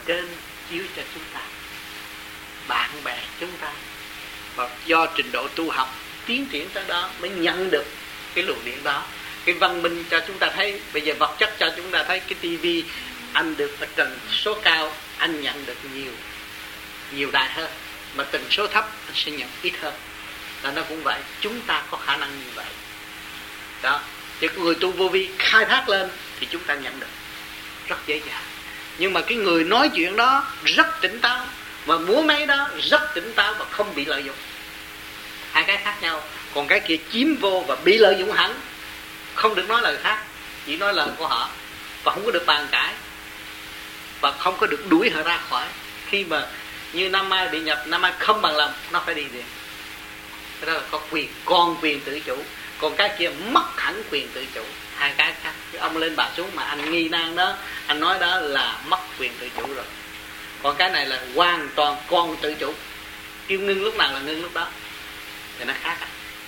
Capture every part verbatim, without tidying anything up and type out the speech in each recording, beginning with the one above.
trên chiếu cho chúng ta, bạn bè chúng ta, và do trình độ tu học tiến triển tới đó mới nhận được cái luồng điện đó. Cái văn minh cho chúng ta thấy, bây giờ vật chất cho chúng ta thấy cái tivi anh được ở tần số cao, anh nhận được nhiều nhiều đài hơn, mà tần số thấp anh sẽ nhận ít hơn. Là nó cũng vậy, chúng ta có khả năng như vậy đó. Chứ người tu vô vi khai thác lên thì chúng ta nhận được rất dễ dàng. Nhưng mà cái người nói chuyện đó rất tỉnh táo, và múa máy đó rất tỉnh táo và không bị lợi dụng. Hai cái khác nhau. Còn cái kia chiếm vô và bị lợi dụng hẳn, không được nói lời khác, chỉ nói lời của họ, và không có được bàn cãi, và không có được đuổi họ ra khỏi. Khi mà như năm mai bị nhập, năm mai không bằng lòng, nó phải đi liền. Cái đó là có quyền, con quyền tự chủ. Còn cái kia mất hẳn quyền tự chủ. Hai cái khác. Ông lên bà xuống mà anh nghi nan đó, anh nói đó là mất quyền tự chủ rồi. Còn cái này là hoàn toàn con tự chủ, kêu ngưng lúc nào là ngưng lúc đó. Thì nó khác à.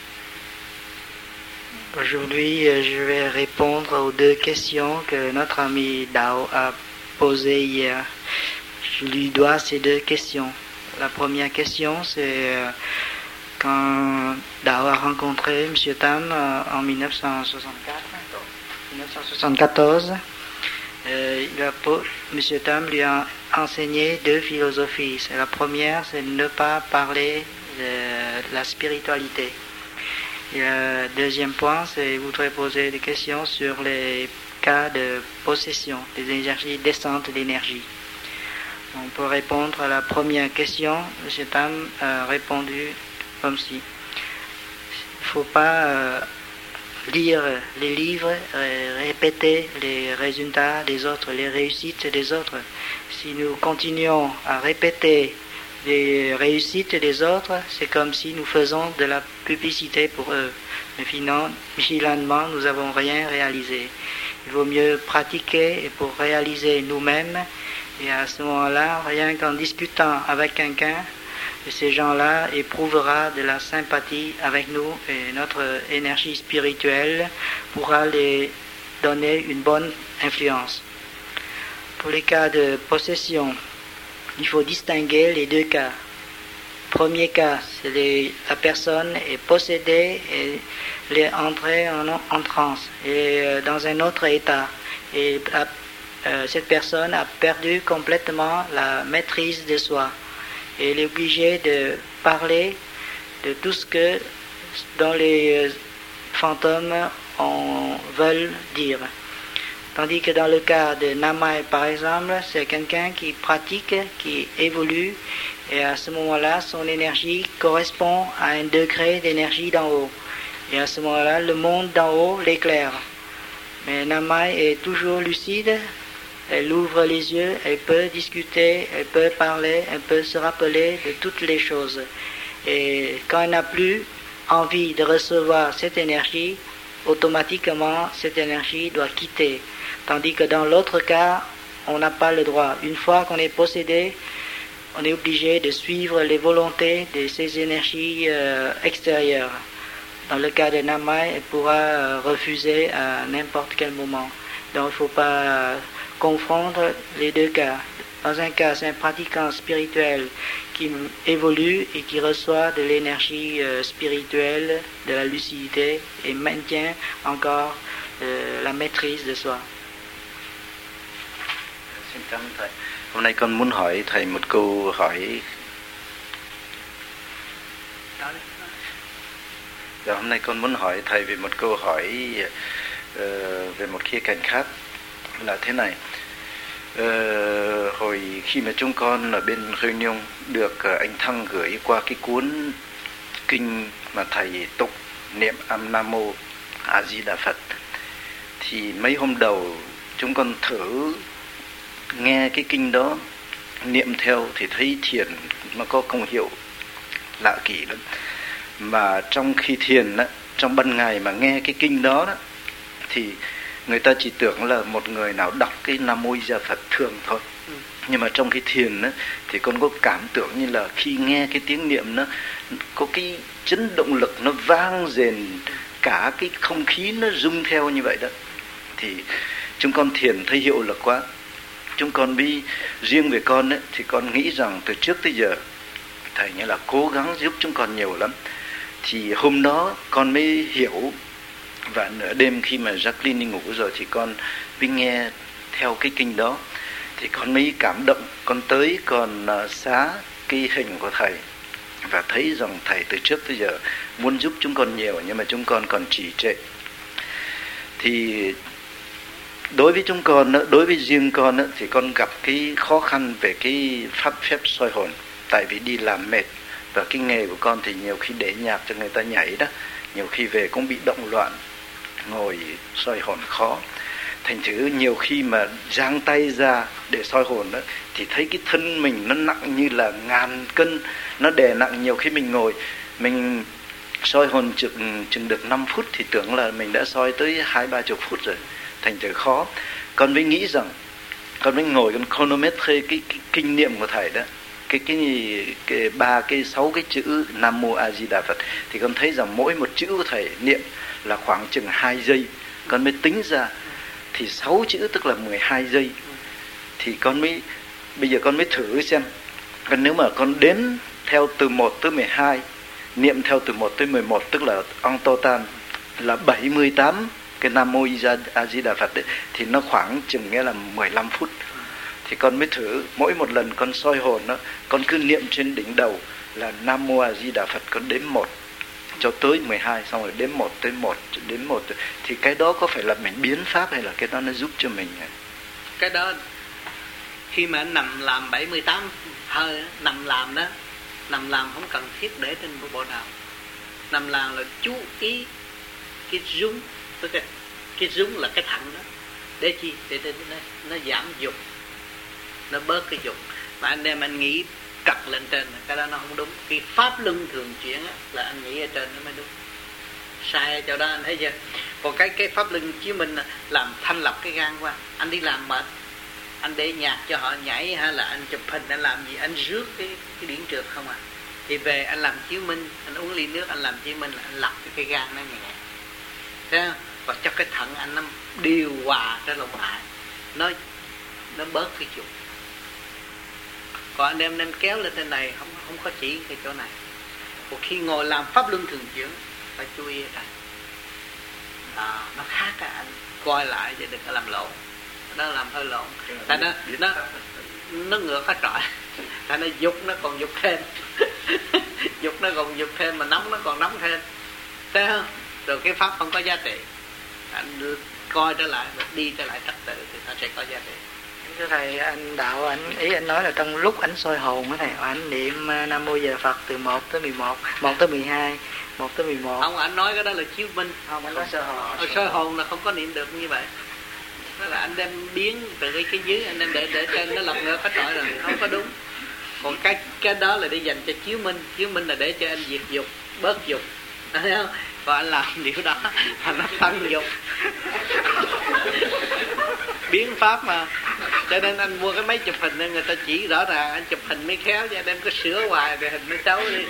Aujourd'hui, je vais répondre aux deux questions que notre ami Dao a posées hier. Je lui dois ces deux questions. La première question, c'est quand Dao a rencontré M. Tam en dix-neuf cent soixante-quatorze. Euh, il a, M. Tam lui a enseigné deux philosophies. C'est la première, c'est ne pas parler de la spiritualité. Et le deuxième point, c'est vous voudrez poser des questions sur les cas de possession des énergies descentes d'énergie. On peut répondre à la première question. M. Tam a répondu comme si il ne faut pas euh, lire les livres, euh, répéter les résultats des autres, les réussites des autres. Si nous continuons à répéter les réussites des autres, c'est comme si nous faisons de la publicité pour eux. Mais finalement, nous n'avons rien réalisé. Il vaut mieux pratiquer et pour réaliser nous-mêmes. Et à ce moment-là, rien qu'en discutant avec quelqu'un, ces gens-là éprouvera de la sympathie avec nous et notre énergie spirituelle pourra les donner une bonne influence. Pour les cas de possession, il faut distinguer les deux cas. Premier cas, c'est les, la personne est possédée et elle est entrée en, en transe et euh, dans un autre état. Et la, euh, cette personne a perdu complètement la maîtrise de soi. Et elle est obligée de parler de tout ce que dont les euh, fantômes en veulent dire. Tandis que dans le cas de Namai, par exemple, c'est quelqu'un qui pratique, qui évolue, et à ce moment-là, son énergie correspond à un degré d'énergie d'en haut. Et à ce moment-là, le monde d'en haut l'éclaire. Mais Namai est toujours lucide, elle ouvre les yeux, elle peut discuter, elle peut parler, elle peut se rappeler de toutes les choses. Et quand elle n'a plus envie de recevoir cette énergie, automatiquement, cette énergie doit quitter. Tandis que dans l'autre cas, on n'a pas le droit. Une fois qu'on est possédé, on est obligé de suivre les volontés de ces énergies euh, extérieures. Dans le cas de Namai, elle pourra euh, refuser à n'importe quel moment. Donc il ne faut pas euh, confondre les deux cas. Dans un cas, c'est un pratiquant spirituel qui évolue et qui reçoit de l'énergie euh, spirituelle, de la lucidité et maintient encore euh, la maîtrise de soi. Xin cảm ơn thầy. Hôm nay con muốn hỏi thầy một câu hỏi. Dạ, hôm nay con muốn hỏi thầy về một câu hỏi uh, về một khía cạnh khác là thế này. Uh, hồi khi mà chúng con ở bên Réunion được uh, anh Thăng gửi qua cái cuốn kinh mà thầy tụng niệm Am Nam Mô A Di Đà Phật, thì mấy hôm đầu chúng con thử nghe cái kinh đó niệm theo thì thấy thiền nó có công hiệu lạ kỳ lắm. Mà trong khi thiền đó, trong ban ngày mà nghe cái kinh đó, đó thì người ta chỉ tưởng là một người nào đọc cái Nam Mô Di Đà Phật thường thôi. Ừ. Nhưng mà trong cái thiền đó, thì con có cảm tưởng như là khi nghe cái tiếng niệm nó có cái chấn động lực nó vang rền, cả cái không khí nó rung theo như vậy đó. Thì chúng con thiền thấy hiệu lực quá. chúng con biết riêng về con ấy, thì con nghĩ rằng từ trước tới giờ thầy nghĩa là cố gắng giúp chúng con nhiều lắm. Thì hôm đó con mới hiểu, và nửa đêm khi mà Jacqueline đi ngủ rồi thì con mới nghe theo cái kinh đó, thì con mới cảm động. Con tới còn uh, xá cái hình của thầy và thấy rằng thầy từ trước tới giờ muốn giúp chúng con nhiều, nhưng mà chúng con còn trì trệ. Thì đối với chúng con, đối với riêng con thì con gặp cái khó khăn về cái pháp phép soi hồn, tại vì đi làm mệt, và cái nghề của con thì nhiều khi để nhạc cho người ta nhảy đó, nhiều khi về cũng bị động loạn, ngồi soi hồn khó. Thành thử nhiều khi mà giang tay ra để soi hồn đó, thì thấy cái thân mình nó nặng như là ngàn cân, nó đè nặng. Nhiều khi mình ngồi, mình soi hồn chừng, chừng được năm phút thì tưởng là mình đã soi tới hai ba chục phút rồi. Thành thử khó. Con mới nghĩ rằng, con mới ngồi con chronometre cái, cái kinh niệm của thầy đó, cái cái cái ba cái sáu cái chữ Nam Mô A Di Đà Phật, thì con thấy rằng mỗi một chữ của thầy niệm là khoảng chừng hai giây. Con mới tính ra thì sáu chữ tức là mười hai giây. Thì con mới, bây giờ con mới thử xem, còn nếu mà con đếm theo từ một tới mười hai, niệm theo từ một tới mười một, tức là en total là bảy mươi tám cái Nam Mô A Di Đà Phật đấy, thì nó khoảng chừng nghĩa là mười lăm phút. Thì con mới thử, mỗi một lần con soi hồn đó, con cứ niệm trên đỉnh đầu là Nam Mô A Di Đà Phật, con đếm một cho tới mười hai, xong rồi đếm một tới một, đếm một. Thì cái đó có phải là mình biến pháp hay là cái đó nó giúp cho mình? Cái đó khi mà anh nằm làm bảy mươi tám hơi, nằm làm đó, nằm làm không cần thiết để trên bộ nào. Nằm làm là chú ý cái rung, tức là cái rung là cái thận đó. Để chi? Để, để, để nó giảm dục, nó bớt cái dục. Mà anh đem anh nghĩ trật lên trên, cái đó nó không đúng. Cái pháp luân thường chuyển á, là anh nghĩ ở trên nó mới đúng. Sai ở chỗ đó anh thấy chưa? Còn cái cái pháp luân chiếu mình làm thanh lọc cái gan qua. Anh đi làm mệt, anh để nhạc cho họ nhảy hay là anh chụp hình, anh làm gì? Anh rước cái cái điển trượt không à? Thì về anh làm chiếu minh, anh uống ly nước, anh làm chiếu minh là anh lọc cái, cái gan nó nhẹ. Thấy không? Và cho cái thận anh nó điều hòa trở lại, nó nó bớt cái dục. Còn anh em đem kéo lên trên này không không có chỉ cái chỗ này. Còn khi ngồi làm pháp luân thường chuyển phải chú ý đây. À, nó khác á, anh coi lại chứ đừng có làm lộn. Nó làm hơi lộn. Tại nó nó nó ngược hết trọi. Tại nó dục nó còn dục thêm. Dục nó còn dục thêm, mà nóng nó còn nóng thêm. Thấy không? Rồi cái pháp không có giá trị. Anh coi trở lại và đi trở lại trật tự thì nó sẽ có giá trị. Thưa thầy, anh đạo anh ý anh nói là trong lúc anh soi hồn á thầy, anh niệm Nam Mô Di Đà Phật từ một tới mười một, một tới mười hai, một tới mười một. Không, anh nói cái đó là chiếu minh. Không, anh nói soi hồn. Ở soi hồn là không có niệm được như vậy. Đó là anh đem biến từ cái cái dưới, anh đem để để trên nó lật ngược hết trọi rồi, không có đúng. Còn cái cái đó là để dành cho chiếu minh, chiếu minh là để cho anh diệt dục, bớt dục. Thấy không? Và anh làm điều đó là nó tăng dục. Biến pháp mà. Cho nên anh mua cái máy chụp hình nên người ta chỉ rõ ràng, anh chụp hình mới khéo chứ đem có sửa hoài rồi hình nó xấu đi.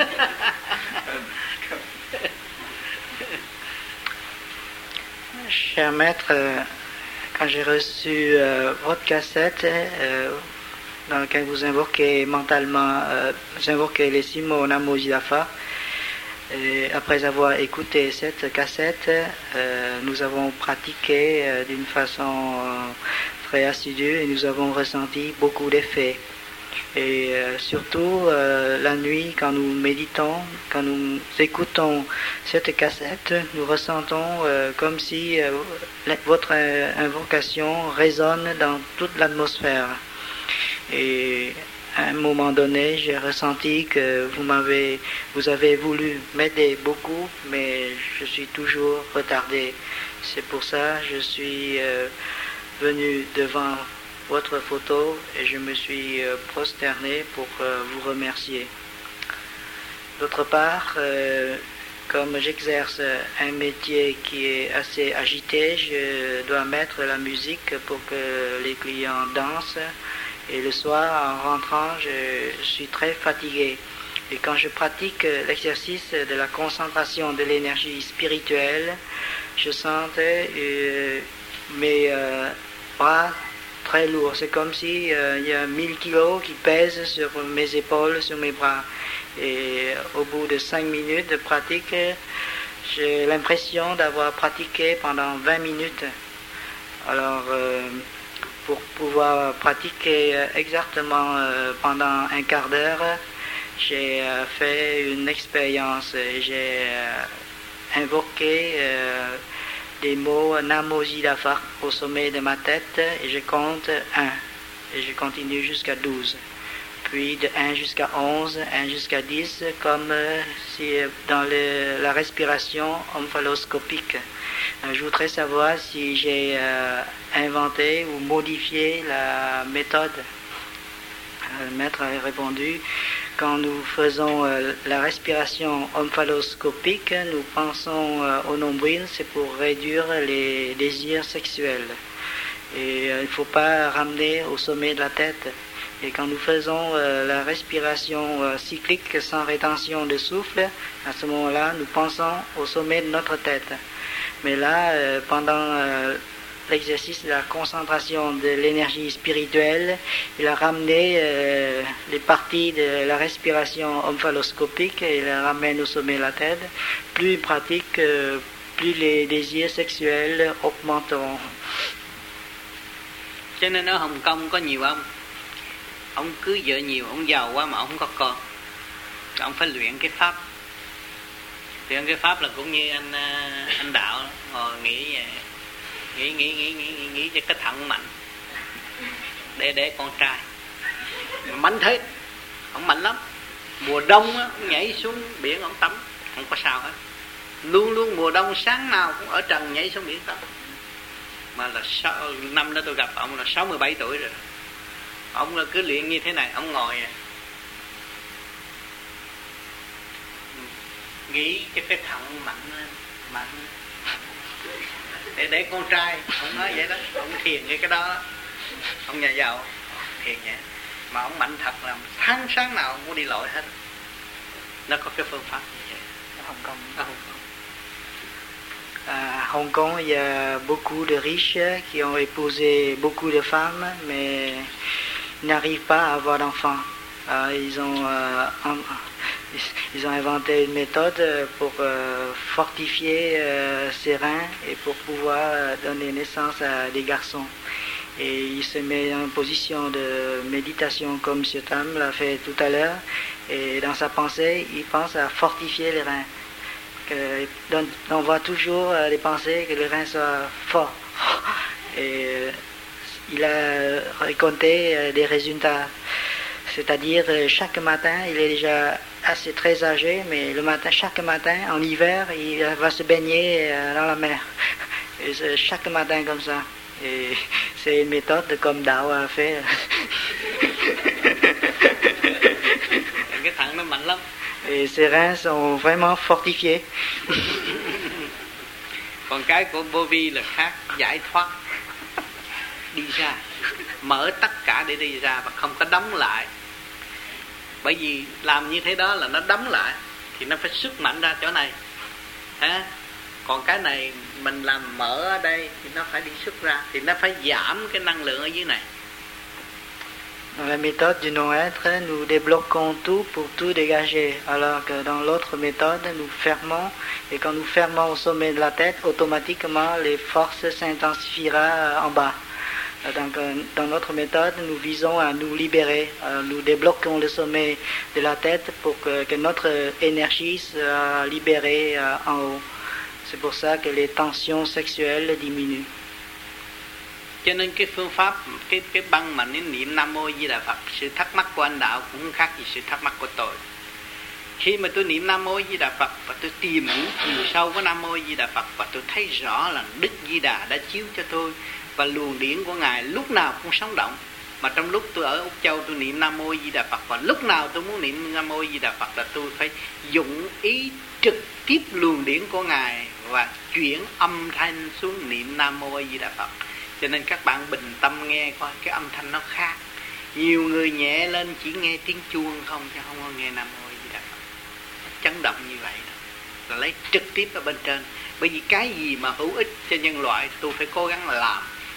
Cher maître, quand j'ai reçu uh, votre cassette uh, dans laquelle vous invoquez mentalement, uh, vous invoquez les six mots Nam Mô Di Đà Phật, et après avoir écouté cette cassette, euh, nous avons pratiqué euh, d'une façon euh, très assidue et nous avons ressenti beaucoup d'effets. Et euh, surtout euh, la nuit, quand nous méditons, quand nous écoutons cette cassette, nous ressentons euh, comme si euh, votre euh, invocation résonne dans toute l'atmosphère. Et à un moment donné, j'ai ressenti que vous m'avez, vous avez voulu m'aider beaucoup, mais je suis toujours retardé. C'est pour ça que je suis euh, venu devant votre photo et je me suis euh, prosterné pour euh, vous remercier. D'autre part, euh, comme j'exerce un métier qui est assez agité, je dois mettre la musique pour que les clients dansent. Et le soir, en rentrant, je suis très fatigué. Et quand je pratique l'exercice de la concentration de l'énergie spirituelle, je sens euh, mes euh, bras très lourd. C'est comme si euh, il y a mille kilos qui pèsent sur mes épaules, sur mes bras. Et au bout de cinq minutes de pratique, j'ai l'impression d'avoir pratiqué pendant vingt minutes. Alors, euh, pour pouvoir pratiquer exactement euh, pendant un quart d'heure, j'ai euh, fait une expérience. J'ai euh, invoqué euh, des mots Namo Jidafa au sommet de ma tête et je compte un. Et je continue jusqu'à douze. Puis de un jusqu'à onze, un jusqu'à dix, comme euh, si dans le, la respiration omphaloscopique. Euh, je voudrais savoir si j'ai euh, inventé ou modifié la méthode. Euh, le maître a répondu, quand nous faisons euh, la respiration omphaloscopique, nous pensons euh, au nombril, c'est pour réduire les désirs sexuels. Et euh, il ne faut pas ramener au sommet de la tête. Et quand nous faisons euh, la respiration euh, cyclique sans rétention de souffle, à ce moment-là, nous pensons au sommet de notre tête. Mais là, euh, pendant euh, l'exercice de la concentration de l'énergie spirituelle, il a ramené euh, les parties de la respiration omphaloscopique et il la ramène au sommet de la tête. Plus il pratique, euh, plus les désirs sexuels augmenteront. Cho nên ở Hồng Kông có nhiều ông, ông cưới vợ nhiều, ông giàu quá mà ông không có con, ông phải luyện cái pháp. Luyện cái pháp là cũng như anh anh đạo ngồi nghĩ về, nghĩ nghĩ nghĩ nghĩ nghĩ, nghĩ cho cái thận mạnh để để con trai mạnh thế, ông mạnh lắm. Mùa đông á, ông nhảy xuống biển ông tắm không có sao hết, luôn luôn mùa đông sáng nào cũng ở trần nhảy xuống biển tắm. Mà là sáu, năm đó tôi gặp ông là sáu mươi bảy tuổi rồi. Ông là cứ luyện như thế này, ông ngồi nghĩ cái cái thận mạnh mạnh để để con trai. Ông nói vậy đó, ông thiền cái cái đó, ông nhà giàu thiền vậy mà ông mạnh thật là tháng sáng nào ông cũng đi lội hết. Nó có cái phương pháp như vậy ở Hồng Kông. Ở Hồng Kông. À Hong Kong, il y a beaucoup de riches qui ont épousé beaucoup de femmes, mais ils n'arrivent pas à avoir d'enfants. Euh, ils ont euh, en, ils ont inventé une méthode pour euh, fortifier euh, ses reins et pour pouvoir donner naissance à des garçons. Et il se met en position de méditation comme M. Tam l'a fait tout à l'heure. Et dans sa pensée, il pense à fortifier les reins. Que, donc, on voit toujours euh, les pensées que les reins soient forts. Et euh, il a raconté euh, des résultats. C'est-à-dire, euh, chaque matin, il est déjà assez très âgé, mais le matin, chaque matin, en hiver, il va se baigner euh, dans la mer. Et c'est chaque matin comme ça. Et c'est une méthode comme Đạo a fait. Cái thằng nó mạnh lắm. Et ses reins sont vraiment fortifiés. Còn cái của Bovi là khác, giải thoát, đi ra, mở tất cả để đi ra và không có đóng lại. Bởi vì làm như thế đó là nó đóng lại thì nó phải sức mạnh ra chỗ này. Ha? Còn cái này mình làm mở ở đây thì nó phải đi xuất ra, thì nó phải giảm cái năng lượng ở dưới này. Dans la méthode du non-être, nous débloquons tout pour tout dégager, alors que dans l'autre méthode, nous fermons, et quand nous fermons au sommet de la tête, automatiquement les forces s'intensifieront en bas. Donc, dans notre méthode, nous visons à nous libérer. Alors, nous débloquons le sommet de la tête pour que, que notre énergie soit libérée en haut. C'est pour ça que les tensions sexuelles diminuent. Cho nên cái phương pháp, cái cái băng mà niệm niệm Nam Mô Di Đà Phật, sự thắc mắc của anh Đạo cũng không khác gì sự thắc mắc của tôi. Khi mà tôi niệm Nam Mô Di Đà Phật và tôi tìm hiểu chiều sâu của Nam Mô Di Đà Phật và tôi thấy rõ là Đức Di Đà đã chiếu cho tôi và luồng điển của Ngài lúc nào cũng sống động. Mà trong lúc tôi ở Úc Châu tôi niệm Nam Mô Di Đà Phật và lúc nào tôi muốn niệm Nam Mô Di Đà Phật là tôi phải dụng ý trực tiếp luồng điển của Ngài và chuyển âm thanh xuống niệm Nam Mô Di Đà Phật. Cho nên các bạn bình tâm nghe coi cái âm thanh nó khác. Nhiều người nhẹ lên chỉ nghe tiếng chuông không chứ không có nghe Nam Mô Di Đà Phật. Chấn động như vậy đó. Là lấy trực tiếp ở bên trên. Bởi vì cái gì mà hữu ích cho nhân loại tôi phải cố gắng làm.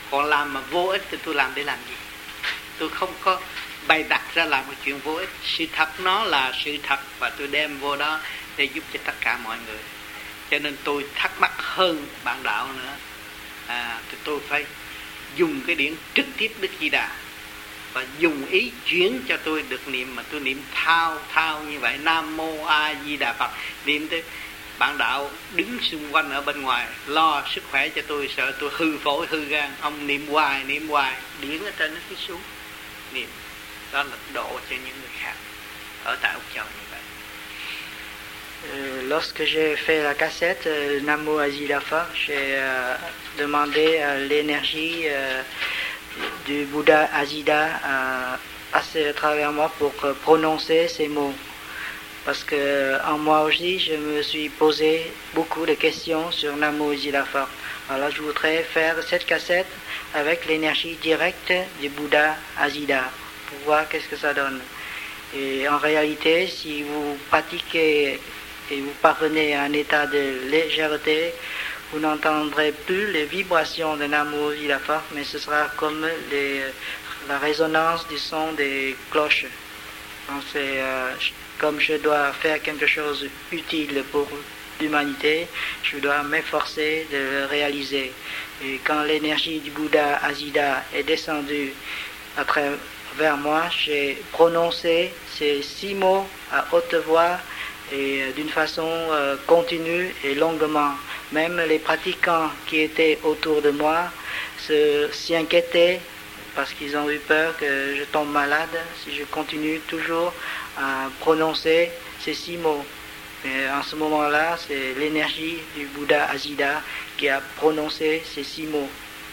Còn làm mà vô ích thì tôi làm để làm gì? Tôi không có bày đặt ra làm một chuyện vô ích. Sự thật nó là sự thật, và tôi đem vô đó để giúp cho tất cả mọi người. Cho nên tôi thắc mắc hơn bạn đạo nữa, à, thì tôi phải dùng cái điển trực tiếp Đức Di Đà, và dùng ý chuyển cho tôi được niệm, mà tôi niệm thao thao như vậy, Nam Mô A Di Đà Phật. Niệm tới bạn đạo đứng xung quanh ở bên ngoài lo sức khỏe cho tôi, sợ tôi hư phổi hư gan. Ông niệm hoài niệm hoài, điển ở trên nó cứ xuống niệm. Đó là độ cho những người khác ở tại Úc Châu như vậy. Euh, lorsque j'ai fait la cassette euh, Namo Azida Phật, j'ai euh, demandé à l'énergie euh, du Bouddha Azida à passer à travers moi pour euh, prononcer ces mots. Parce que en moi aussi, je me suis posé beaucoup de questions sur Namo Azida Phật. Alors je voudrais faire cette cassette avec l'énergie directe du Bouddha Azida pour voir qu'est-ce que ça donne. Et en réalité, si vous pratiquez et vous parvenez à un état de légèreté, vous n'entendrez plus les vibrations de Namo Azida Phật, mais ce sera comme les, la résonance du son des cloches. Donc c'est euh, comme je dois faire quelque chose utile pour l'humanité, je dois m'efforcer de le réaliser. Et quand l'énergie du Bouddha Azida est descendue à travers moi, j'ai prononcé ces six mots à haute voix et d'une façon euh, continue et longuement. Même les pratiquants qui étaient autour de moi se, s'y inquiétaient parce qu'ils ont eu peur que je tombe malade si je continue toujours à prononcer ces six mots. Et en ce moment-là, c'est l'énergie du Bouddha Azida qui a prononcé ces six mots.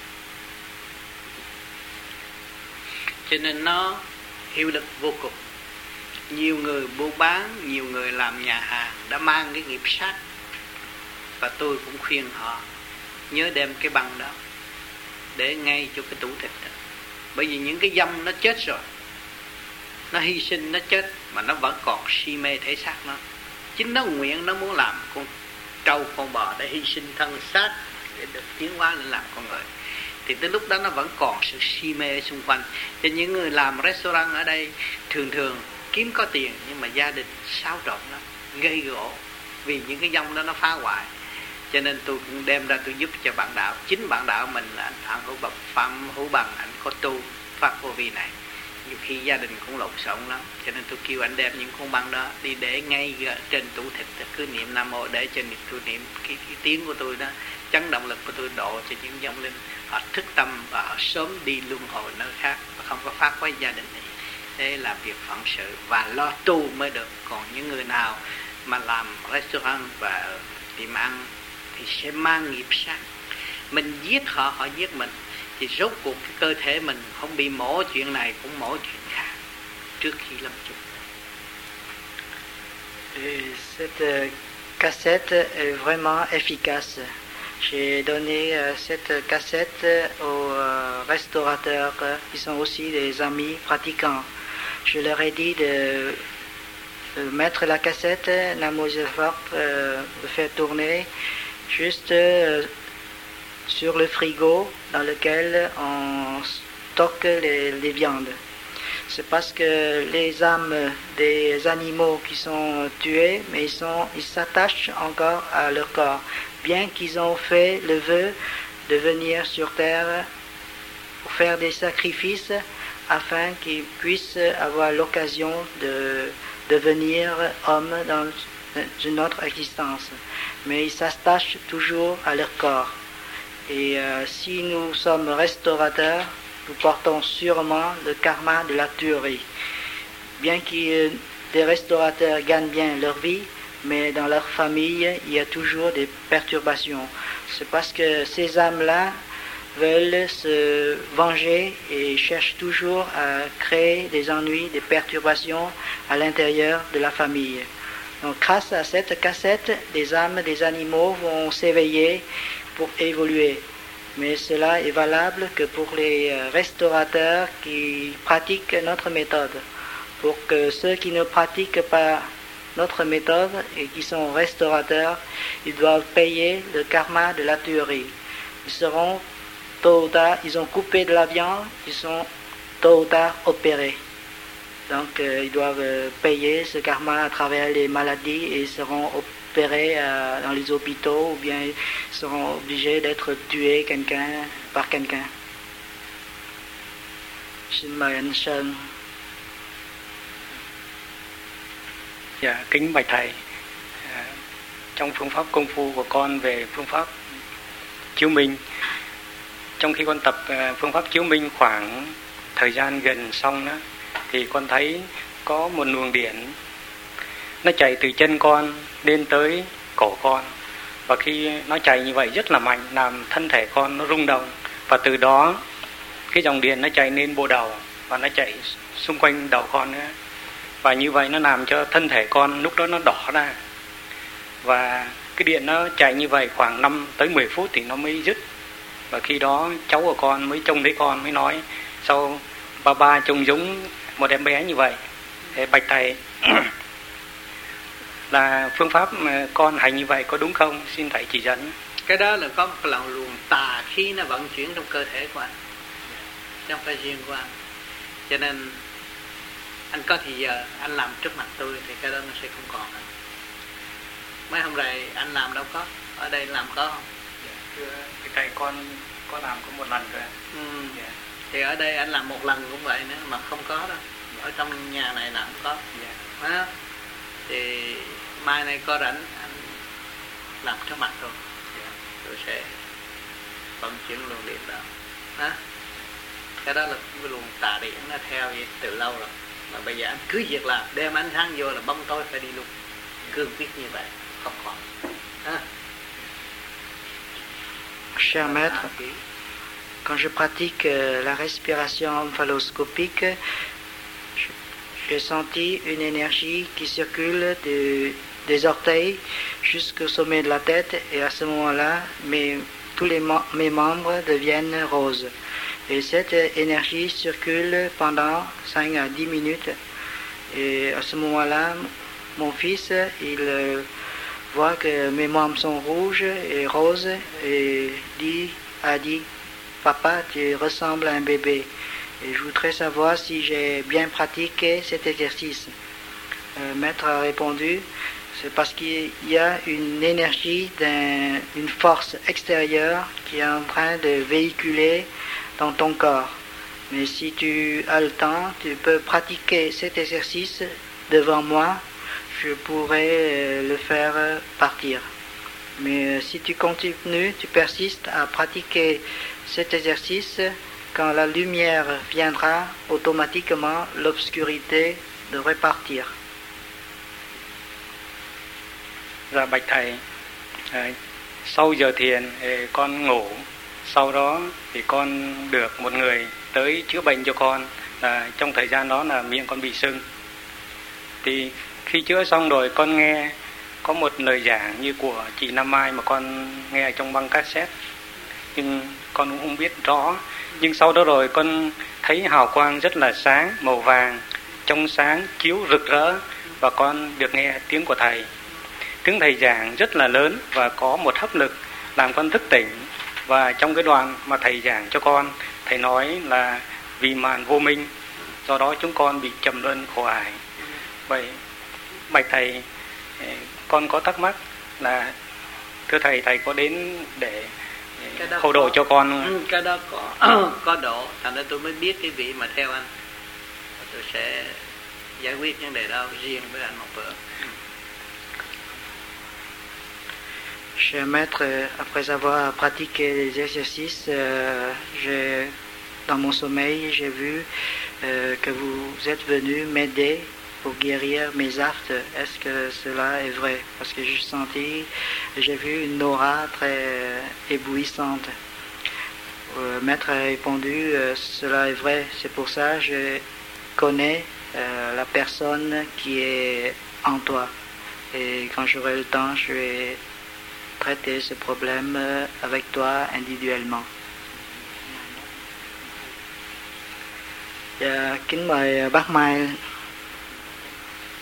Cho nên nó hiệu lực vô cùng. Nhiều người buôn bán, nhiều người làm nhà hàng đã mang cái nghiệp sát, và tôi cũng khuyên họ nhớ đem cái băng đó để ngay cho cái tủ thịt đó. Bởi vì những cái dâm nó chết rồi, nó hy sinh, nó chết, mà nó vẫn còn si mê thể xác nó. Chính nó nguyện, nó muốn làm con trâu con bò để hy sinh thân xác để được tiến hóa lên làm con người. Thì tới lúc đó nó vẫn còn sự si mê xung quanh. Cho những người làm restaurant ở đây thường thường kiếm có tiền, nhưng mà gia đình xáo trộn lắm, gây gỗ, vì những cái dông đó nó phá hoại. Cho nên tôi cũng đem ra tôi giúp cho bạn đạo. Chính bạn đạo mình là anh Phạm Hữu Bằng, Phạm Hữu Bằng, anh có tu Pháp Vô Vi này. Nhiều khi gia đình cũng lộn xộn lắm, cho nên tôi kêu anh đem những con băng đó đi để ngay trên tủ thịt, cứ niệm Nam Mô để cho niệm tôi niệm cái, cái tiếng của tôi đó, chấn động lực của tôi độ cho những vong linh họ thức tâm và họ sớm đi luân hồi nơi khác và không có phá quấy gia đình này. Đây là việc phận sự và lo tu mới được. Còn những người nào mà làm restaurant và tiệm ăn thì sẽ mang nghiệp sát. Mình giết họ, họ giết mình, thì rốt cuộc cái cơ thể mình không bị mổ chuyện này cũng mổ chuyện khác trước khi lâm chung. Cette cassette est vraiment efficace. J'ai donné euh, cette cassette aux euh, restaurateurs euh, qui sont aussi des amis pratiquants. Je leur ai dit de, de mettre la cassette Namo Azida Phật, euh, de faire tourner juste euh, sur le frigo dans lequel on stocke les, les viandes. C'est parce que les âmes des animaux qui sont tués, mais ils sont, ils s'attachent encore à leur corps, bien qu'ils ont fait le vœu de venir sur terre pour faire des sacrifices afin qu'ils puissent avoir l'occasion de devenir hommes dans une autre existence. Mais ils s'attachent toujours à leur corps. Et euh, si nous sommes restaurateurs, nous portons sûrement le karma de la tuerie. Bien que les restaurateurs gagnent bien leur vie, mais dans leur famille, il y a toujours des perturbations. C'est parce que ces âmes-là veulent se venger et cherchent toujours à créer des ennuis, des perturbations à l'intérieur de la famille. Donc grâce à cette cassette, les âmes des animaux vont s'éveiller pour évoluer. Mais cela est valable que pour les restaurateurs qui pratiquent notre méthode. Pour que ceux qui ne pratiquent pas notre méthode et qui sont restaurateurs, ils doivent payer le karma de la tuerie. Ils seront tôt ou tard, ils ont coupé de la viande, ils sont tôt ou tard opérés. Donc euh, ils doivent euh, payer ce karma à travers les maladies et ils seront opérés euh, dans les hôpitaux ou bien ils seront obligés d'être tués quelqu'un, par quelqu'un. Xin mời anh Sơn. Dạ, kính bạch thầy, à, trong phương pháp công phu của con về phương pháp chiếu minh, trong khi con tập à, phương pháp chiếu minh khoảng thời gian gần xong đó, thì con thấy có một luồng điện nó chạy từ chân con lên tới cổ con, và khi nó chạy như vậy rất là mạnh, làm thân thể con nó rung động, và từ đó cái dòng điện nó chạy lên bộ đầu và nó chạy xung quanh đầu con nữa, và như vậy nó làm cho thân thể con lúc đó nó đỏ ra, và cái điện nó chạy như vậy khoảng năm tới mười phút thì nó mới dứt. Và khi đó cháu của con mới trông thấy con mới nói sau ba ba trông giống một em bé như vậy. Thế bạch thầy là phương pháp mà con hành như vậy có đúng không? Xin thầy chỉ dẫn. Cái đó là có một lòng luồng tà khí nó vận chuyển trong cơ thể của anh, trong phải riêng của anh. Cho nên anh có thì giờ anh làm trước mặt tôi thì cái đó nó sẽ không còn nữa. Mấy hôm nay anh làm đâu có, ở đây làm có không? Dạ, thưa thầy, con có làm có một lần rồi. Ừ. Dạ. Thì ở đây anh làm một lần cũng vậy nữa mà không có đâu. Ở trong nhà này là không có. Dạ. Đó. Thì mai này có rảnh anh làm trước mặt rồi. Dạ. Tôi sẽ vận chuyển luồng điện đó. Đó. Cái đó là cái luồng tà điện nó theo vậy từ lâu rồi. Mà bây giờ anh cứ việc là đem ánh sáng vô là bóng tối phải đi luôn. Cương quyết như vậy, không còn. À. Cher maître, quand je pratique la respiration omphaloscopique, j'ai senti une énergie qui circule de, des orteils jusqu'au sommet de la tête, et à ce moment-là, mes, tous les, mes membres deviennent roses. Et cette énergie circule pendant cinq à dix minutes. Et à ce moment-là, mon fils, il voit que mes membres sont rouges et roses et dit, a dit, papa, tu ressembles à un bébé. Et je voudrais savoir si j'ai bien pratiqué cet exercice. Le maître a répondu, c'est parce qu'il y a une énergie, d'un, une force extérieure qui est en train de véhiculer dans ton corps. Mais si tu as le temps, tu peux pratiquer cet exercice devant moi, je pourrais le faire partir. Mais si tu continues, tu persistes à pratiquer cet exercice, quand la lumière viendra, automatiquement l'obscurité devrait partir. Dạ bạch thầy, à, sau giờ thiền con ngủ, sau đó thì con được một người tới chữa bệnh cho con. À, trong thời gian đó là miệng con bị sưng. Thì khi chữa xong rồi con nghe có một lời giảng như của chị Nam Mai mà con nghe trong băng cassette, nhưng con cũng không biết rõ. Nhưng sau đó rồi con thấy hào quang rất là sáng, màu vàng, trong sáng, chiếu rực rỡ, và con được nghe tiếng của thầy. Tiếng thầy giảng rất là lớn và có một hấp lực làm con thức tỉnh. Và trong cái đoạn mà thầy giảng cho con, thầy nói là vì màn vô minh, do đó chúng con bị trầm luân khổ ải. Vậy bạch thầy, con có thắc mắc là thưa thầy, thầy có đến để hộ độ cho con không? Cái đó có có độ, thành ra tôi mới biết cái vị mà theo anh. Tôi sẽ giải quyết vấn đề đó riêng với anh một bữa. Cher maître, après avoir pratiqué les exercices, euh, j'ai, dans mon sommeil, j'ai vu euh, que vous êtes venu m'aider pour guérir mes aftes. Est-ce que cela est vrai? Parce que j'ai senti, j'ai vu une aura très éblouissante. Le maître a répondu, euh, cela est vrai. C'est pour ça que je connais euh, la personne qui est en toi. Et quand j'aurai le temps, je vais traiter ce problème avec toi individuellement. Dạ, kính mời bác Mai.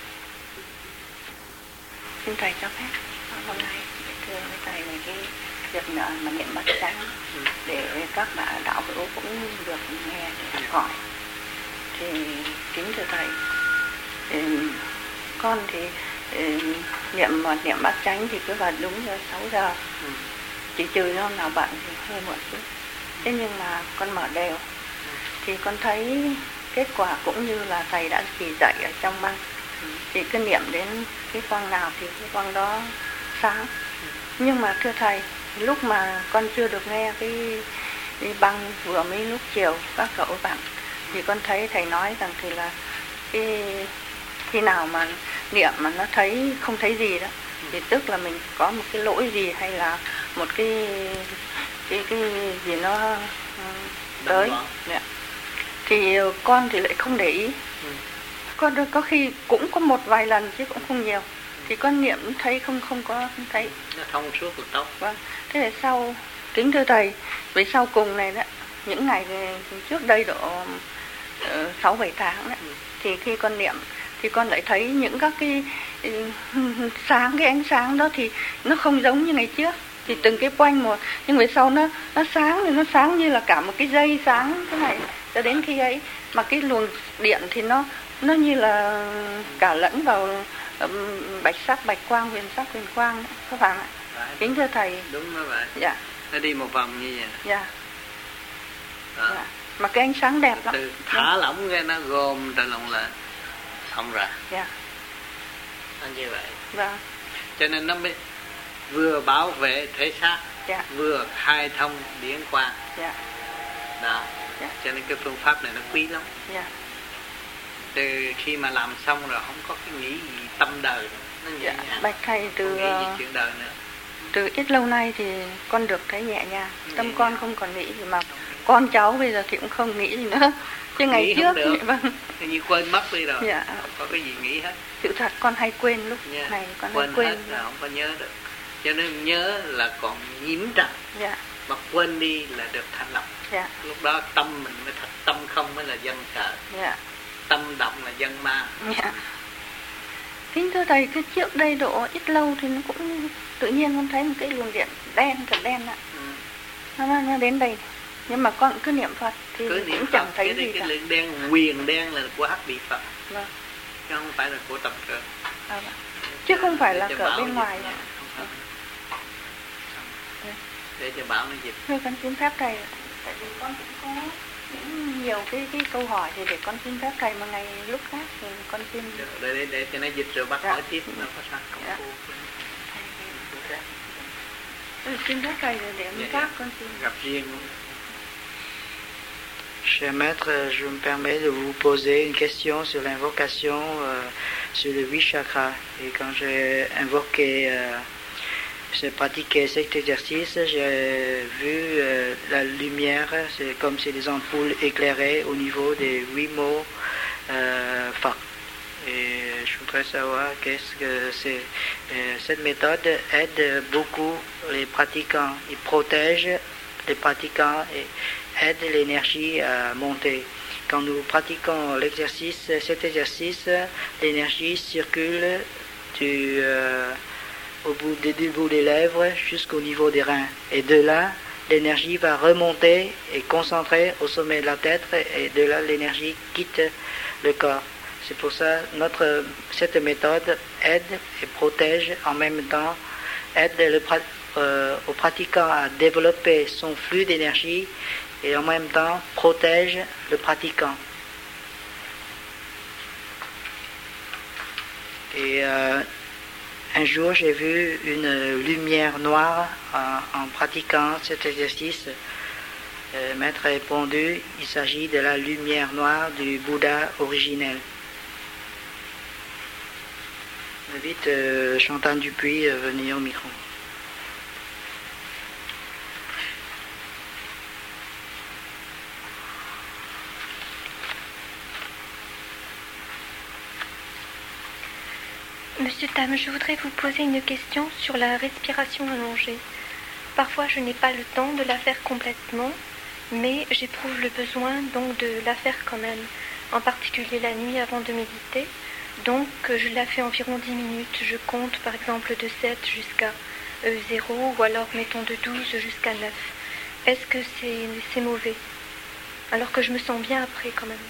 Xin thầy cho phép hôm nay thưa với thầy về cái việc mà niệm bát chánh để các bạn đạo hữu cũng được nghe để học hỏi. Thì kính thưa thầy, thì con thì, thì niệm mà niệm bát chánh thì cứ vào đúng giờ sáu giờ, ừ. chỉ trừ hôm nào bận thì hơi muộn chút. Thế nhưng mà con mở đều, ừ. thì con thấy kết quả cũng như là thầy đã chỉ dạy ở trong băng, ừ. thì cứ niệm đến cái quang nào thì cái quang đó sáng. Ừ. Nhưng mà thưa thầy, lúc mà con chưa được nghe cái, cái băng vừa mới lúc chiều các cậu bạn, thì con thấy thầy nói rằng thì là cái khi nào mà niệm mà nó thấy không thấy gì đó, thì tức là mình có một cái lỗi gì hay là một cái cái cái gì nó tới. Dạ. Thì con thì lại không để ý. Ừ. Con có khi cũng có một vài lần chứ cũng không nhiều. Thì con niệm thấy không không có không thấy. Nó thông suốt được tóc. Vâng. Thế là sau, kính thưa thầy, vì sau cùng này đó, những ngày trước đây độ sáu bảy tháng đấy, ừ. thì khi con niệm thì con lại thấy những các cái sáng, cái ánh sáng đó thì nó không giống như ngày trước, thì từng cái quanh một, nhưng về sau nó nó sáng thì nó sáng như là cả một cái dây sáng thế này, cho đến khi ấy mà cái luồng điện thì nó nó như là cả lẫn vào um, bạch sắc bạch quang, huyền sắc huyền quang, các bạn ạ. Kính thưa thầy. Đúng đó vậy. Dạ. Nó đi một vòng như vậy. Dạ. Dạ. Mà cái ánh sáng đẹp lắm. Từ thả lỏng ra nó gom trở lòng lại xong rồi. Dạ. Nó như vậy. Vâng. Cho nên nó mới vừa bảo vệ thể xác, dạ. vừa khai thông điển quang. Dạ. Đó. Dạ. Cho nên cái phương pháp này nó quý lắm. Dạ. Từ khi mà làm xong rồi không có cái nghĩ gì tâm đời nữa. Nó nhẹ dạ. nhàng. Bạch thầy, từ không nghĩ gì chuyện đời nữa. Từ ít lâu nay thì con được thấy nhẹ nhàng, tâm nhẹ con nhàng. Không còn nghĩ gì mà con cháu bây giờ thì cũng không nghĩ gì nữa. Chứ ngày nghĩ trước thì vâng. Thì như quên mất đi rồi. Dạ. Không có cái gì nghĩ hết. Sự thật con hay quên lúc yeah. này con quên hay quên hết rồi không có nhớ được. Cho nên nhớ là còn nhiễm trần. Dạ. Mà quên đi là được thanh lọc. Dạ. Lúc đó tâm mình mới thật, tâm không mới là dân sợ. Dạ. Tâm động là dân ma. Dạ. Kính thưa thầy, cái trước đây độ ít lâu thì nó cũng tự nhiên con thấy một cái luồng điện đen, thật đen ạ. Ừ. Nó, nó đến đây. Nhưng mà con cứ niệm Phật thì cứ cũng niệm chẳng Phật, thấy cái gì cái cả. lượng đen, quyền đen là của hắc bị Phật. Vâng. Chứ không phải là của tập trường. À, vâng. Chứ không phải là cỡ bên ngoài. Nha, không phải. Để cho bảo nó dịch. Thôi con xin phép thầy. Tại vì con cũng có những nhiều cái, cái câu hỏi thì để con xin phép thầy một ngày lúc khác thì con xin. Để để, để cho nó dịch rồi bắt dạ. hỏi tiếp nó có sao không dạ. cô. Ừ, xin phép thầy rồi để dạ, khác con xin. Gặp riêng. Cher maître, je me permets de vous poser une question sur l'invocation euh, sur les huit chakras. Et quand j'ai invoqué, euh, j'ai pratiqué cet exercice, j'ai vu euh, la lumière, c'est comme si des ampoules éclairaient au niveau des huit mots euh, Phật. Et je voudrais savoir qu'est-ce que c'est. Euh, cette méthode aide beaucoup les pratiquants, il protège les pratiquants et aide l'énergie à monter. Quand nous pratiquons l'exercice, cet exercice, l'énergie circule du, euh, au bout des, du bout des lèvres jusqu'au niveau des reins. Et de là, l'énergie va remonter et concentrer au sommet de la tête, et de là, l'énergie quitte le corps. C'est pour ça notre cette méthode aide et protège en même temps, aide le, euh, au pratiquant à développer son flux d'énergie et en même temps protège le pratiquant. Et euh, un jour j'ai vu une lumière noire en, en pratiquant cet exercice. Le maître a répondu, il s'agit de la lumière noire du Bouddha originel. J'invite euh, Chantal Dupuis à venir au micro. Monsieur Tam, je voudrais vous poser une question sur la respiration allongée. Parfois, je n'ai pas le temps de la faire complètement, mais j'éprouve le besoin donc de la faire quand même, en particulier la nuit avant de méditer. Donc, je la fais environ dix minutes. Je compte par exemple de sept jusqu'à euh, zéro, ou alors mettons de douze jusqu'à neuf. Est-ce que c'est, c'est mauvais? Alors que je me sens bien après quand même.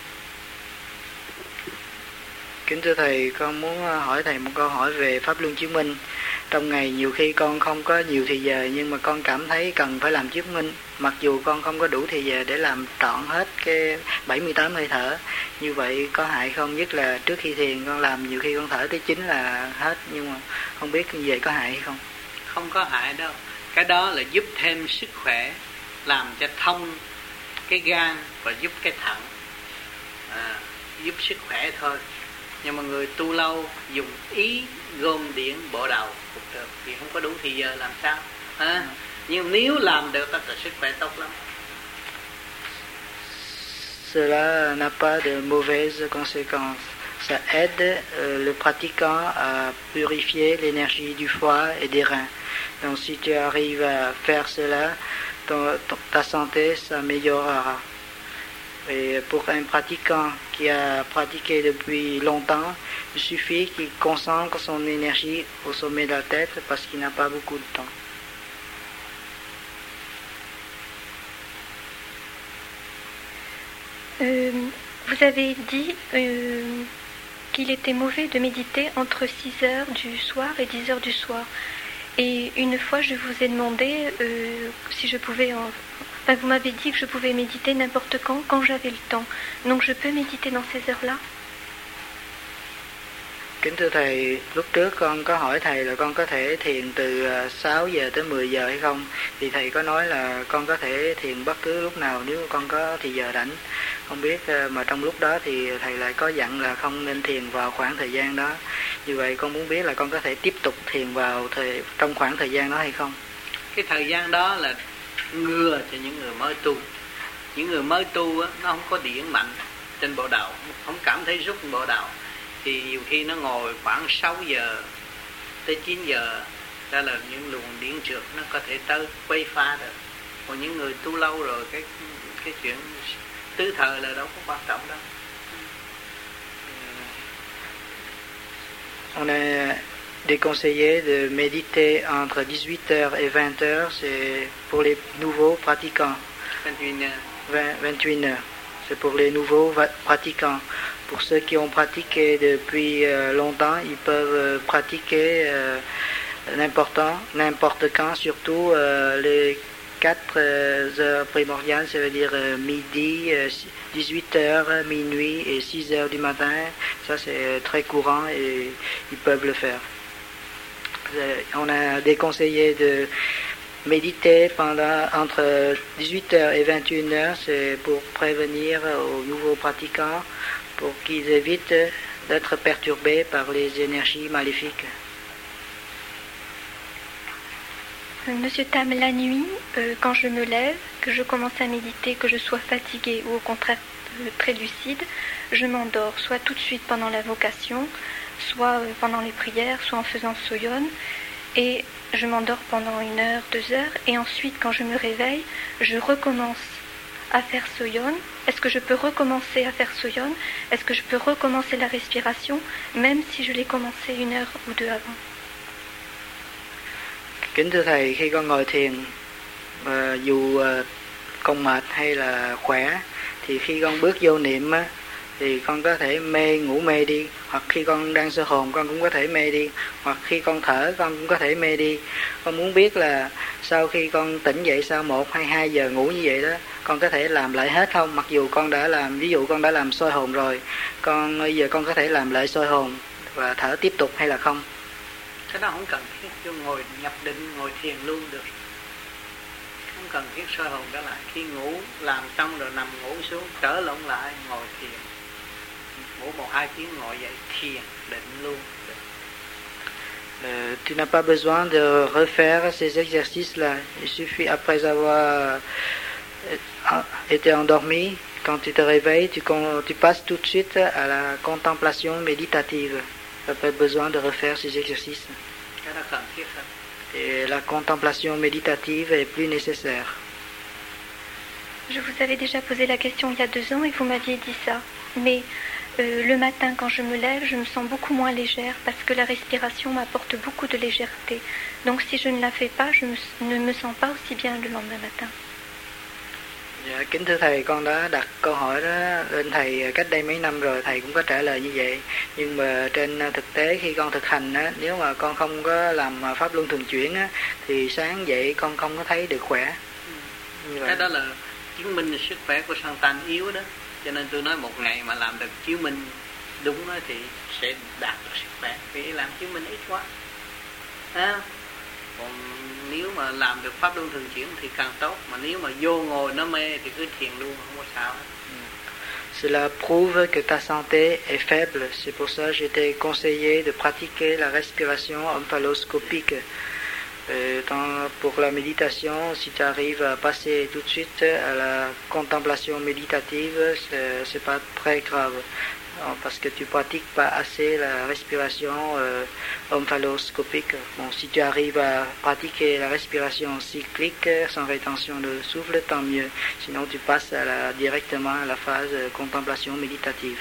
Kính thưa Thầy, con muốn hỏi Thầy một câu hỏi về Pháp Luân Chứng Minh. Trong ngày nhiều khi con không có nhiều thì giờ, nhưng mà con cảm thấy cần phải làm chứng minh. Mặc dù con không có đủ thì giờ để làm trọn hết cái bảy mươi tám hơi thở. Như vậy có hại không? Nhất là trước khi thiền con làm nhiều khi con thở tới chín là hết. Nhưng mà không biết như vậy có hại hay không? Không có hại đâu. Cái đó là giúp thêm sức khỏe, làm cho thông cái gan và giúp cái thận, à, giúp sức khỏe thôi. Nhưng mà người tu lâu dùng ý gom điển bộ đầu cũng được, thì không có đủ thì giờ làm sao, à, nhưng nếu làm được thì sức khỏe tốt lắm. Cela n'a pas de mauvaises conséquences. Ça aide euh, le pratiquant à purifier l'énergie du foie et des reins. Donc si tu arrives à faire cela, ton, ton, ta santé s'améliorera. Et pour un pratiquant qui a pratiqué depuis longtemps, il suffit qu'il concentre son énergie au sommet de la tête parce qu'il n'a pas beaucoup de temps. Euh, vous avez dit euh, qu'il était mauvais de méditer entre six heures du soir et dix heures du soir. Et une fois, je vous ai demandé euh, si je pouvais... En... Enfin, vous m'avez dit que je pouvais méditer n'importe quand, quand j'avais le temps. Donc je peux méditer dans ces heures-là? Kính thưa Thầy, lúc trước con có hỏi Thầy là con có thể thiền từ sáu giờ tới mười giờ hay không? Thì Thầy có nói là con có thể thiền bất cứ lúc nào nếu con có thì giờ rảnh. Không biết mà trong lúc đó thì Thầy lại có dặn là không nên thiền vào khoảng thời gian đó. Như vậy con muốn biết là con có thể tiếp tục thiền vào thời, trong khoảng thời gian đó hay không? Cái thời gian đó là ngừa cho những người mới tu. Những người mới tu á, nó không có điển mạnh trên bộ đầu, không cảm thấy rút bộ đầu, thì nhiều khi nó ngồi khoảng sáu giờ tới chín giờ, đó là những luồng điển trượt nó có thể tới quay pha được. Còn những người tu lâu rồi, cái cái chuyện tứ thời là đâu có quan trọng đâu. On a déconseillé de méditer entre dix-huit heures et vingt heures, c'est pour les nouveaux pratiquants. vingt et une heures. vingt et une heures, c'est pour les nouveaux pratiquants. Pour ceux qui ont pratiqué depuis euh, longtemps, ils peuvent euh, pratiquer euh, n'importe, n'importe quand, surtout euh, les quatre euh, heures primordiales, ça veut dire euh, midi, euh, dix-huit heures, minuit et six heures du matin. Ça c'est très courant et ils peuvent le faire. On a déconseillé de méditer pendant entre dix-huit heures et vingt et une heures, c'est pour prévenir aux nouveaux pratiquants, pour qu'ils évitent d'être perturbés par les énergies maléfiques. Monsieur Tam, la nuit, euh, quand je me lève, que je commence à méditer, que je sois fatiguée ou au contraire euh, très lucide, je m'endors, soit tout de suite pendant l'invocation, soit euh, pendant les prières, soit en faisant soyon, et je m'endors pendant une heure, deux heures, et ensuite quand je me réveille, je recommence à faire soyon. Est-ce que je peux recommencer à faire soyon? Est-ce que je peux recommencer la respiration, même si je l'ai commencé une heure ou deux avant? Kính thưa Thầy, khi con ngồi thiền, uh, dù uh, con mệt hay là khỏe, thì khi con bước vô niệm á, thì con có thể mê, ngủ mê đi, hoặc khi con đang sơ hồn con cũng có thể mê đi, hoặc khi con thở con cũng có thể mê đi. Con muốn biết là sau khi con tỉnh dậy sau một hay hai giờ ngủ như vậy đó, con có thể làm lại hết không? Mặc dù con đã làm, ví dụ con đã làm soi hồn rồi, con bây giờ con có thể làm lại soi hồn và thở tiếp tục hay là không? Cái đó không cần thiết, chứ ngồi nhập định, ngồi thiền luôn được. Không cần thiết soi hồn trở lại. Khi ngủ làm xong rồi nằm ngủ xuống, trở lộn lại, ngồi thiền. Ngủ một hai tiếng ngồi dậy thiền, định luôn. Euh, tu n'as pas besoin de refaire ces exercices-là. Il suffit après avoir euh, été endormi, quand tu te réveilles, tu, tu passes tout de suite à la contemplation méditative. Tu n'as pas besoin de refaire ces exercices. Et la contemplation méditative est plus nécessaire. Je vous avais déjà posé la question il y a deux ans et vous m'aviez dit ça. Mais euh, le matin, quand je me lève, je me sens beaucoup moins légère parce que la respiration m'apporte beaucoup de légèreté. Donc si je ne la fais pas, je me, ne me sens pas aussi bien le lendemain matin. Dạ, kính thưa thầy, con đã đặt câu hỏi đó lên thầy cách đây mấy năm rồi, thầy cũng có trả lời như vậy. Nhưng mà trên thực tế khi con thực hành á, nếu mà con không có làm pháp luân thường chuyển á, thì sáng dậy con không có thấy được khỏe. Như vậy. Cái đó là chứng minh sức khỏe của Santan yếu đó. Cho nên tôi nói một ngày mà làm được chứng minh đúng đó thì sẽ đạt được sức khỏe. Vì làm chứng minh ít quá. À, còn nếu mà làm được pháp luân thường chuyển thì càng tốt. Mà nếu mà vô ngồi nó mê thì cứ thiền luôn, không có sao hết. Cela prouve que ta santé est faible. C'est pour ça que je t'ai conseillé de pratiquer la respiration omphaloscopique. Et dans, pour la méditation, si tu arrives à passer tout de suite à la contemplation méditative, c'est, c'est pas très grave. Parce que tu pratiques pas assez la respiration euh, omphaloscopique. Bon, si tu arrives à pratiquer la respiration cyclique sans rétention de souffle, tant mieux. Sinon, tu passes à la, directement à la phase de contemplation méditative.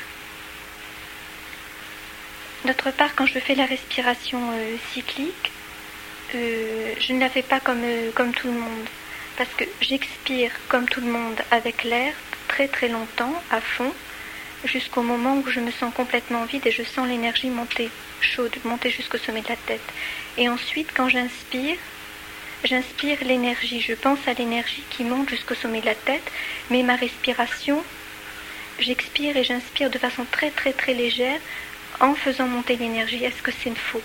D'autre part, quand je fais la respiration euh, cyclique, euh, je ne la fais pas comme, euh, comme tout le monde. Parce que j'expire comme tout le monde avec l'air très très longtemps, à fond, jusqu'au moment où je me sens complètement vide et je sens l'énergie monter, chaude, monter jusqu'au sommet de la tête. Et ensuite, quand j'inspire, j'inspire l'énergie, je pense à l'énergie qui monte jusqu'au sommet de la tête, mais ma respiration, j'expire et j'inspire de façon très très très légère en faisant monter l'énergie. Est-ce que c'est faux?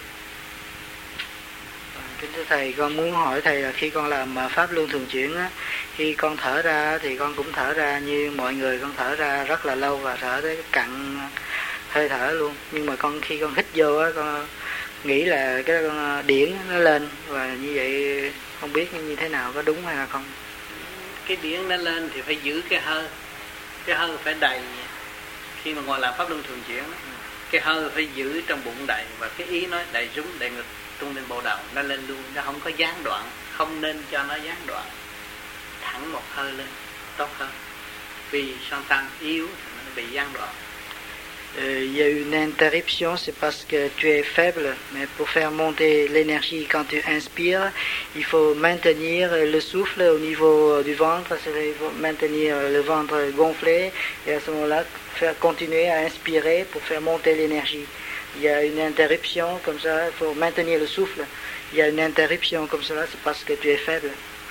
Kính thưa thầy, con muốn hỏi thầy là khi con làm pháp luân thường chuyển á, khi con thở ra thì con cũng thở ra như mọi người, con thở ra rất là lâu và thở tới cạn hơi thở luôn. Nhưng mà con khi con hít vô á, con nghĩ là cái con điển nó lên, và như vậy không biết như thế nào, có đúng hay là không? Cái điển nó lên thì phải giữ cái hơi, cái hơi phải đầy. Khi mà ngồi làm pháp luân thường chuyển, cái hơi phải giữ trong bụng đầy, và cái ý nói đầy rúng, đầy ngực, tung lên bộ đầu, nó lên luôn, nó không có gián đoạn, không nên cho nó gián đoạn, thẳng một hơi lên tốt hơn. Vì Santan yếu thì nó bị gián đoạn. Euh, il y a une interruption, c'est parce que tu es faible, mais pour faire monter l'énergie quand tu inspires, il faut maintenir le souffle au niveau du ventre, c'est-à-dire il faut maintenir le ventre gonflé, et à ce moment-là, faire continuer à inspirer pour faire monter l'énergie. Il y a une interruption comme ça, il faut maintenir le souffle. Il y a une interruption comme cela, c'est parce que tu es faible.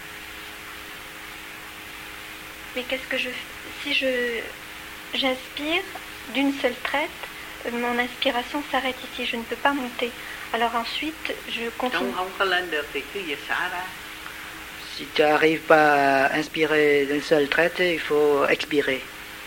Mais qu'est-ce que je si je j'inspire d'une seule traite, mon inspiration s'arrête ici, je ne peux pas monter. Alors ensuite, je continue. Si tu n'arrives pas à inspirer d'une seule traite, il faut expirer.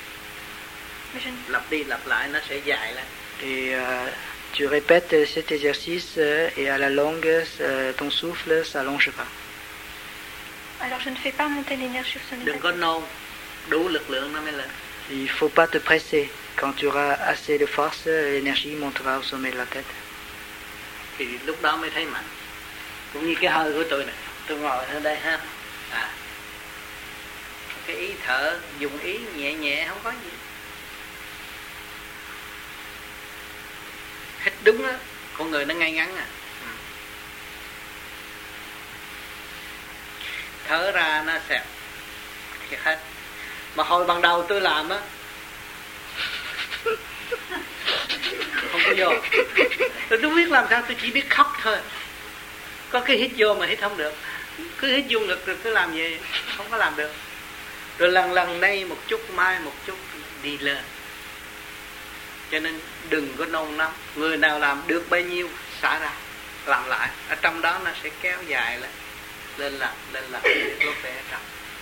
Lặp đi lặp lại nó sẽ dài lên. Et euh, tu répètes cet exercice euh, et à la longue, euh, ton souffle s'allongera. Alors je ne fais pas monter l'énergie sur ce niveau. Đừng có nôn, đủ lực lượng nó mới lên. Il ne faut pas te presser. Quand tu auras assez de force, l'énergie montera au sommet de la tête. Thì lúc đó mới thấy mạnh. Cũng như cái hơi của tôi này, tôi ngồi ở đây ha. À, cái ý thở, dùng ý nhẹ nhẹ không có gì. Hít đúng á, con người nó ngay ngắn à. Thở ra nó sẽ thiệt hết. Mà hồi ban đầu tôi làm á, không có vô. Tôi không biết làm sao, tôi chỉ biết khóc thôi. Có cái hít vô mà hít không được, cứ hít vô ngực rồi cứ làm vậy, không có làm được. Rồi lần lần đây một chút, mai một chút, đi lên. Cho nên đừng có nôn nóng. Người nào làm được bao nhiêu xả ra, làm lại. Ở trong đó nó sẽ kéo dài lên, lên làm, lên làm, lúc về ở trong.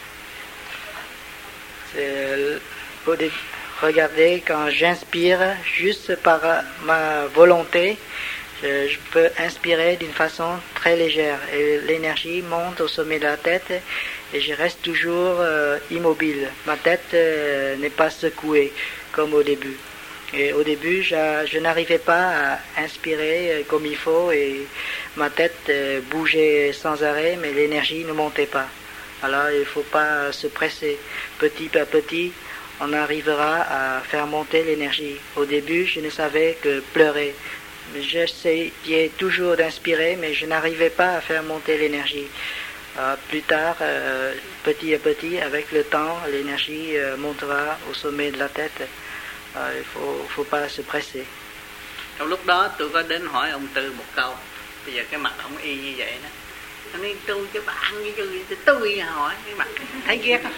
C'est, regardez, quand j'inspire, juste par ma volonté, je, je peux inspirer d'une façon très légère. Et l'énergie monte au sommet de la tête et je reste toujours euh, immobile. Ma tête euh, n'est pas secouée comme au début. Et au début, je, je n'arrivais pas à inspirer comme il faut et ma tête euh, bougeait sans arrêt, mais l'énergie ne montait pas. Alors il ne faut pas se presser. Petit à petit, on arrivera à faire monter l'énergie. Au début, je ne savais que pleurer. J'essayais toujours d'inspirer, mais je n'arrivais pas à faire monter l'énergie. Euh, plus tard, euh, petit à petit, avec le temps, l'énergie euh, montera au sommet de la tête. Euh, il faut, faut pas se presser. Trong lúc đó tôi có đến hỏi ông Tư một câu. Bây giờ cái mặt ông y như vậy đó. Anh ấy tôi chứ bạn với tôi, tôi hỏi cái mặt thấy ghét không?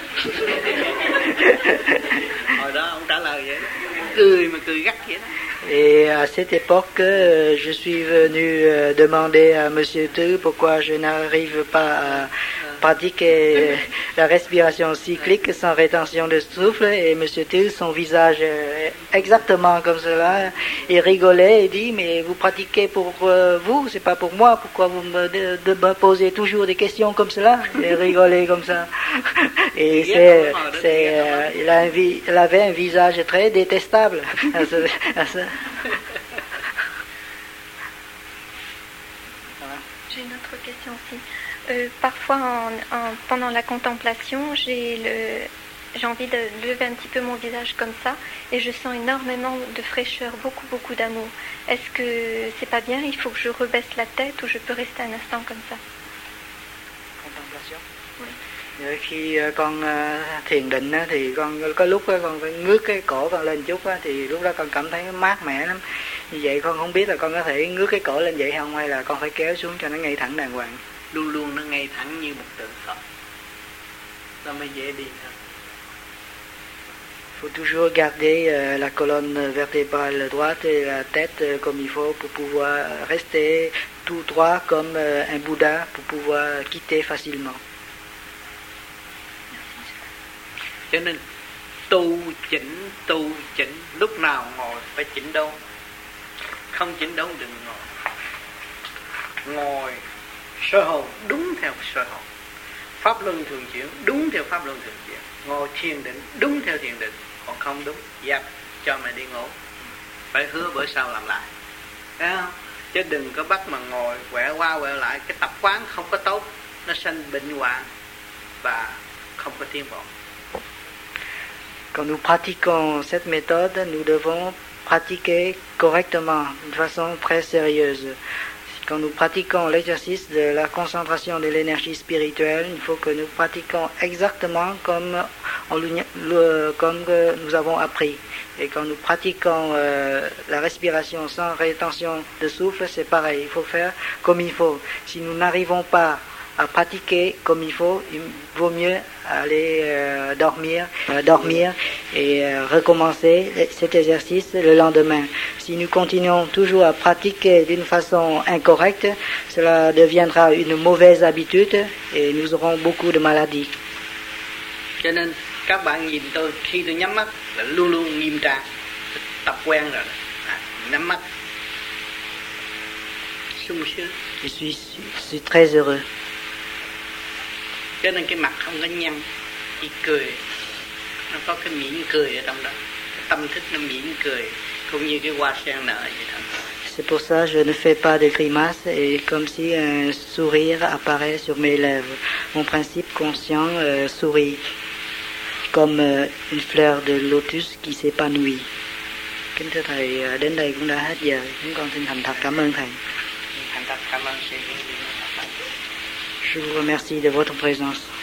Hồi đó ông trả lời vậy đó. Cười mà cười gắt vậy đó. Et à cette époque, je suis venu demander à Monsieur Tu pourquoi je n'arrive pas à pratiquer la respiration cyclique sans rétention de souffle. Et Monsieur Tu, son visage exactement comme cela, il rigolait et dit mais vous pratiquez pour vous, c'est pas pour moi. Pourquoi vous me, de, de me posez toujours des questions comme cela? Il rigolait comme ça. Et c'est, c'est, euh, il, a un, il avait un visage très détestable à ce, à ce. J'ai une autre question aussi. Euh, parfois, en, en, pendant la contemplation, j'ai, le, j'ai envie de lever un petit peu mon visage comme ça et je sens énormément de fraîcheur, beaucoup, beaucoup d'amour. Est-ce que c'est pas bien? Il faut que je rebaisse la tête ou je peux rester un instant comme ça? Contemplation. Oui. Khi con thiền định thì con có lúc con phải ngước cái cổ con lên chút thì lúc đó con cảm thấy mát mẻ lắm. Như vậy con không biết là con có thể ngước cái cổ lên vậy không hay là con phải kéo xuống cho nó ngay thẳng đàng hoàng. Luôn luôn nó ngay thẳng như một tượng Phật. Nó mới dễ đi hơn. Il faut toujours garder euh, la colonne vertébrale droite et la tête euh, comme il faut pour pouvoir rester tout droit comme euh, un Bouddha pour pouvoir quitter facilement. Cho nên tu chỉnh, tu chỉnh, lúc nào ngồi phải chỉnh đâu. Không chỉnh đâu đừng ngồi. Ngồi soi hồn đúng theo soi hồn. Pháp luân thường chuyển đúng theo pháp luân thường chuyển. Ngồi thiền định đúng theo thiền định. Còn không đúng, dẹp cho mày đi ngủ. Phải hứa bữa sau làm lại. Thấy không? Chứ đừng có bắt mà ngồi quẹo qua quẹo lại. Cái tập quán không có tốt. Nó sanh bệnh hoạn và không có tiến bộ. Quand nous pratiquons cette méthode, nous devons pratiquer correctement, de façon très sérieuse. Quand nous pratiquons l'exercice de la concentration de l'énergie spirituelle, il faut que nous pratiquions exactement comme, on, le, comme nous avons appris. Et quand nous pratiquons euh, la respiration sans rétention de souffle, c'est pareil, il faut faire comme il faut. Si nous n'arrivons pas à pratiquer comme il faut, il vaut mieux aller euh, dormir, euh, dormir et euh, recommencer cet exercice le lendemain. Si nous continuons toujours à pratiquer d'une façon incorrecte, cela deviendra une mauvaise habitude et nous aurons beaucoup de maladies. Cho nên các bạn nhìn tôi khi tôi nhắm mắt là luôn luôn nghiêm trang, tập quen rồi, à, nhắm mắt sung sướng. Je suis, je suis très heureux. Cho nên cái mặt không có nhăn, chỉ cười, nó có cái mỉm cười ở trong đó, cái tâm thức nó mỉm cười, cũng như cái hoa sen nở vậy thôi. C'est pour ça que je ne fais pas de grimaces et comme si un sourire apparaît sur mes lèvres. Mon principe conscient euh, sourit comme euh, une fleur de lotus qui s'épanouit. Kính thưa Thầy, đến đây cũng đã hết giờ. Chúng con xin thành thật cảm ơn Thầy. Thành thật cảm ơn sự hiện diện. Je vous remercie de votre présence.